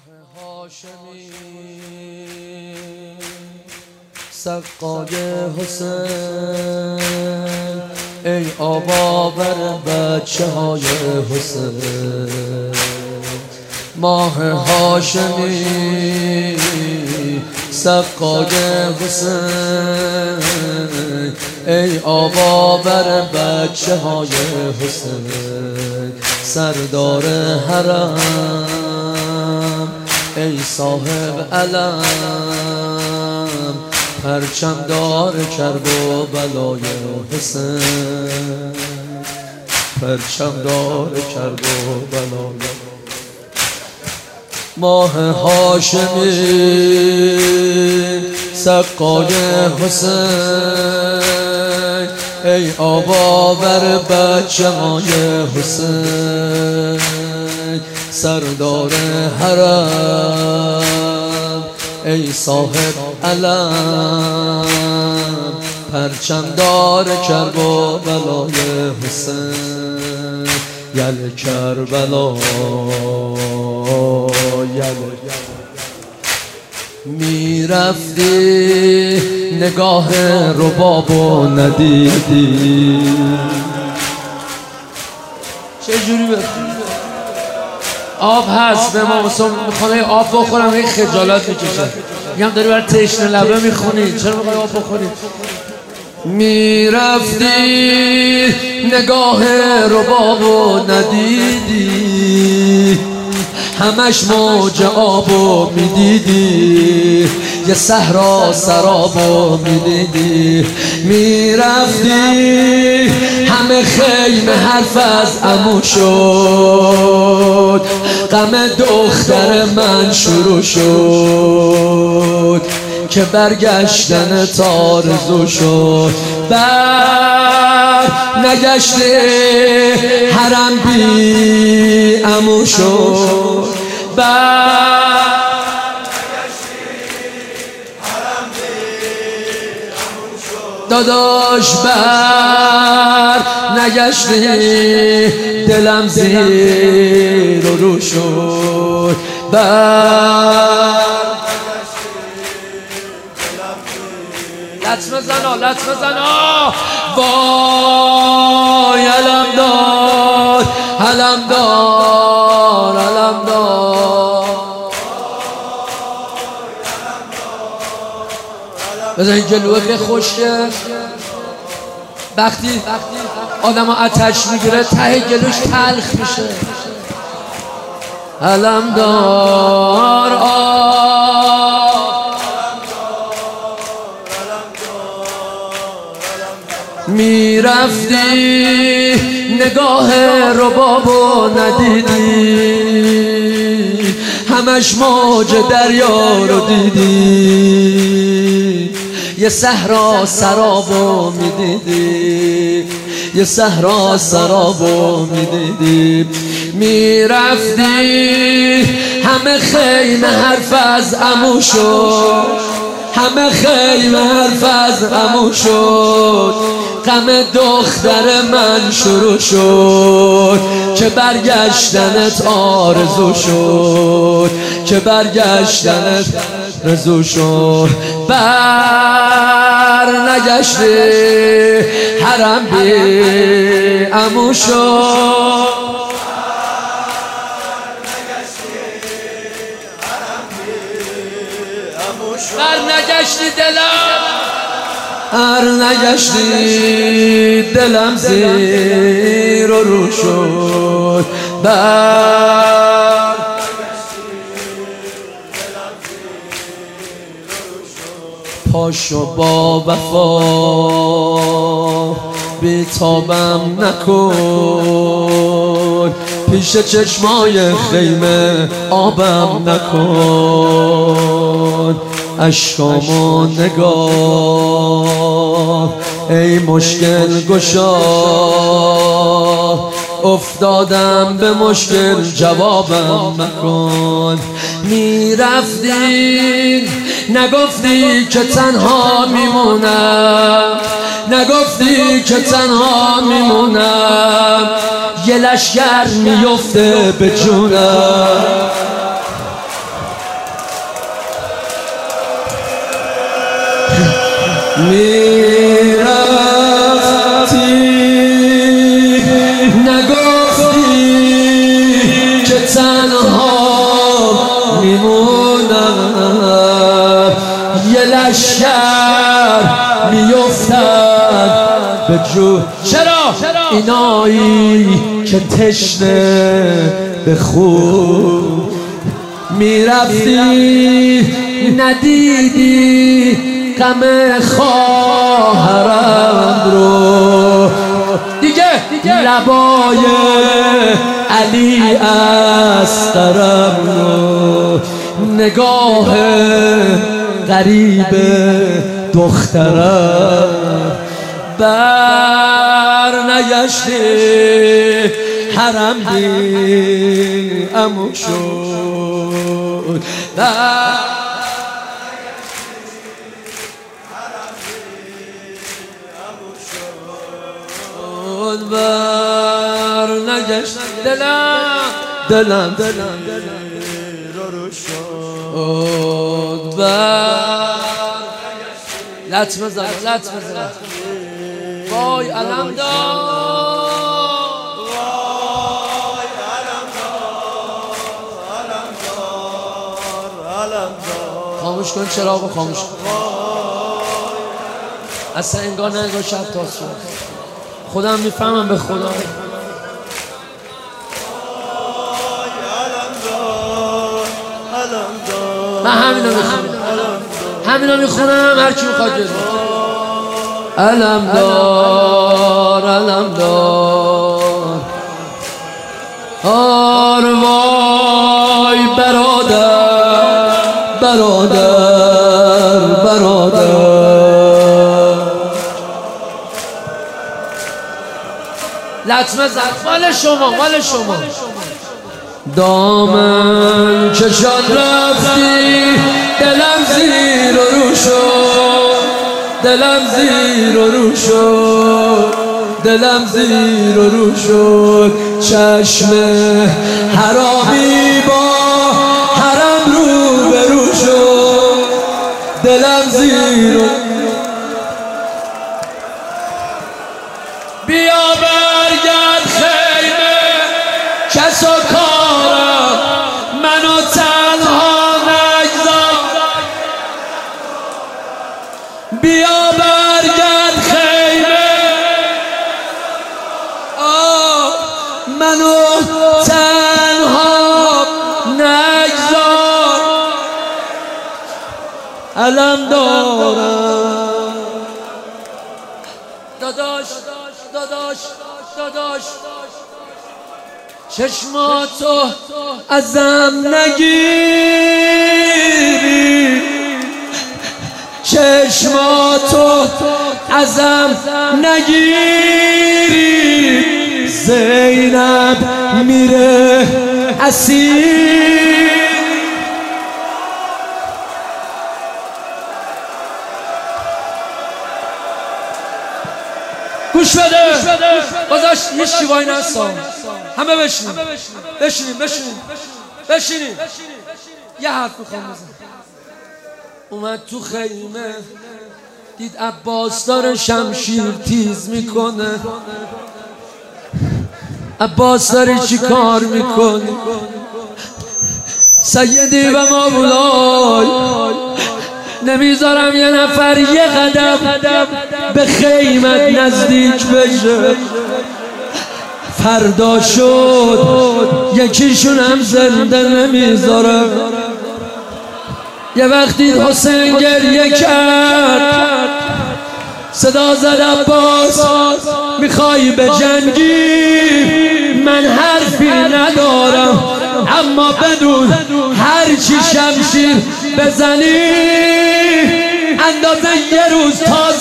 هاشمی سقای حسین، ای آباور بچه های حسین. ماه هاشمی سقای حسین، ای آباور بچه های حسین. سردار حرم ای صاحب علم، پرچم دار کرب و بلای حسین، پرچم دار کرب و بلای. ماه هاشمی سقای حسین، ای آباور بچه های حسین. سردار حرم ای صاحب علم، پرچم دار کرب و بلای حسین. یل کربلا یل میرفتی نگاه ربابو ندیدی. چجوری بخونی؟ آب هست به ما میخوام آب بخورم، این خجالت میکشه. میگم داری برای تشنه لبه میخونی، چرا میخوای آب بخوری؟ میرفتی نگاه ربابو ندیدی، همش موج آبو میدیدی، یه صحرا سرابو میدیدی. میرفتی همه خیمه حرف از عمو شد، غم دختر من شروع شد، که برگشتن آرزو شد. بر نگشته حرم بی عمو شد، بر داداش بر نگشتی دلم زیر و رو شد. بر لطمه زنا لطمه زنا وای علم دار علم دار علم دار. بذار این جلوه که خوشگه، وقتی آدم ها آتش میگیره ته گلوش تلخ میشه. علم دار میرفتی نگاه ربابو ندیدی، همش موج دریا رو دیدی، یه صحرا سرابو میدیدی، یه صحرا سرابو میدیدی. میرفتی همه خیمه حرف از عمو شد، همه خیمه حرف از عمو شد، غم دختر من شروع شد، که برگشتنت آرزو شد، که برگشتنت آرزو شد. بر نگشتی حرم بی عمو شد، بر نگشتی دلم، هر نگشتی دلم زیر و رو شد. بر پاشو با وفا بیتابم نکن، پیش چشمای خیمه آبم نکن. اشکامو نگاه ای مشکل گشا، افتادم به مشکل جوابم مکن. میرفتی نگفتی که تنها میمونم، نگفتی که تنها میمونم، یه لشگر میفته به جونم. تنها میمونم، یه لشکر میفتد به جو. چرا؟ اینایی که تشنه به خون میرفتی ندیدی غم خواهرم رو، دیگه لبای علی اصغرم رو، نگاه غریب دخترم، بر نگشتی حرم دی امو شد، بر نگشت دلم رو شد، بر لط بزن وای علم دار، خاموش کن چراغو، خاموش کن، اصلا انگار نه انگار شب تاز شد. خودم میفهمم به خدا. من همینا میخونم هر کی میخواد بگه. علم دار وای برادر لطمه زد مال شما دامن کشان رفتی دلم زیر و رو شد، چشم حرامی با حرم رو به رو شد، دلم زیر و بیا برگرد خیمه کس و کارم منو تنها نگذار، بیا برگرد خیمه منو تنها نگذار، علم دارم داداش چشماتو ازم نگیری، چشماتو ازم نگیری، زینب میره اسیر، گوش بده بازاش هیچ چی وای نستان، همه بشینیم یه حرف میخوام بزن. اومد تو خیمه دید عباس داره شمشیر تیز میکنه، عباس داری چی کار میکنی؟ سیدی و مولای نمیذارم یه نفر یه قدم به خیمت نزدیک بشه، فردا شد یکیشون هم زنده نمیذارم. یه وقتی حسین گریه کرد صدا زد عباس میخوای به جنگی؟ من حرفی ندارم اما بدون هر چی شمشیر بزنی اندازه یه روز تا